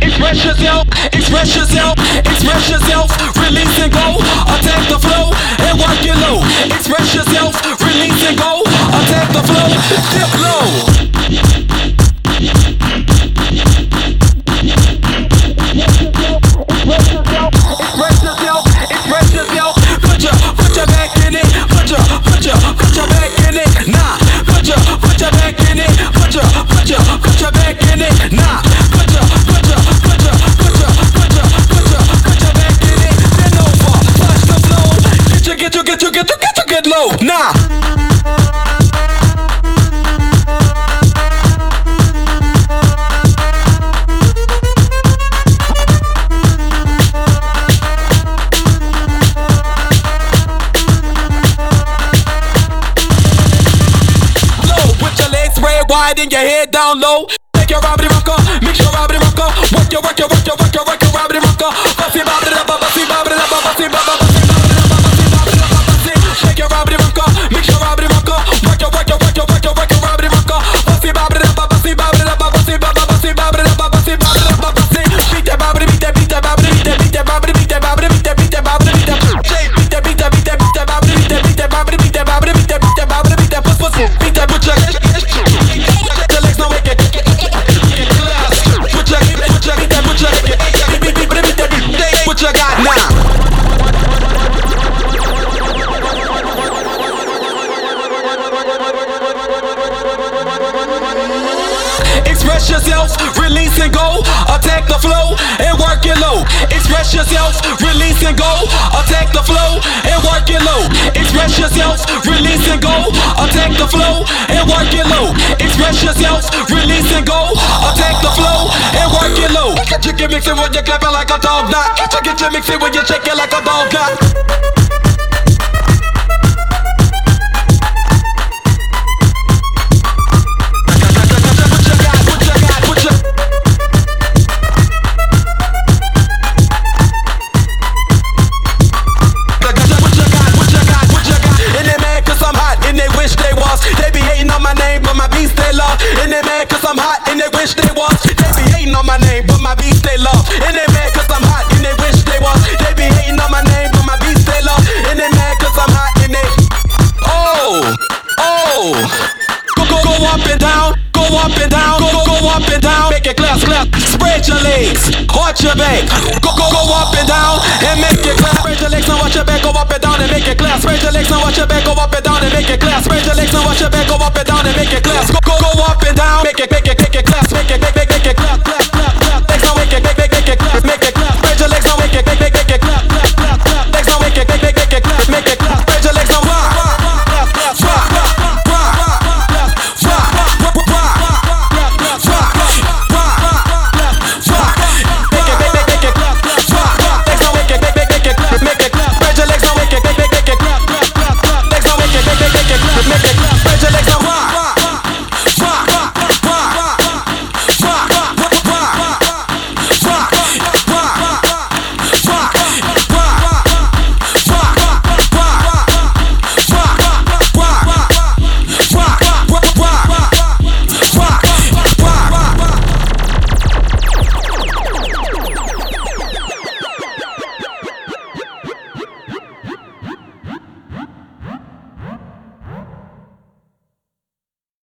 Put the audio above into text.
Express yourself, express yourself, express yourself. Release and go, attack the flow and work it low. Express yourself, release and go, attack the flow, dip low. Express yourself, express yourself. Put your back in it. Put your back in it. Nah, put your back in it. Put your back in it. Nah, put your back in it. Bend over, touch the flow. Get low. Nah. Wide and your head down low. Take your Robby rocker, mix your Robby rocker. Work your Robby rocker. Bussy bobby da bussy bobby da bussy bobby. Shake your Robby rocker, mix your Robby rocker. Work your Robby rocker. Bussy bobby da bussy bobby da bussy bobby da bussy. Beat that bobby, beat that bobby, beat that bobby, beat that bobby, beat that bobby, beat that bobby, beat that bobby, beat that bobby, beat that bobby, beat that bobby, beat that pussy, beat that butcher. What you got now? Express yourself, release and go, attack the flow and work it low. Express yourself, release and go, attack the flow and work it low. Express yourself, release and go, attack the flow and work it low. Express yourself, release and go, attack the flow and work it low. You can mix it when you're clapping like a dog now. Get you mix it when you shake it like a dog now. And they mad cause I'm hot and they wish they was. They be hating on my name but my beats they love. And they mad cause I'm hot and they wish they was. They be hating on my name but my beats they love. And they mad cause I'm hot and they Go up and down, go up and down, go up and down. Make it clap. Spread your legs, arch your back. Go up and down and make it clap. Spread your legs and watch your back. Go up and down and make it clap. Spread your legs and watch your back. Go up and down and make it clap. Spread your legs and watch your back. Go up and down and make it clap. Go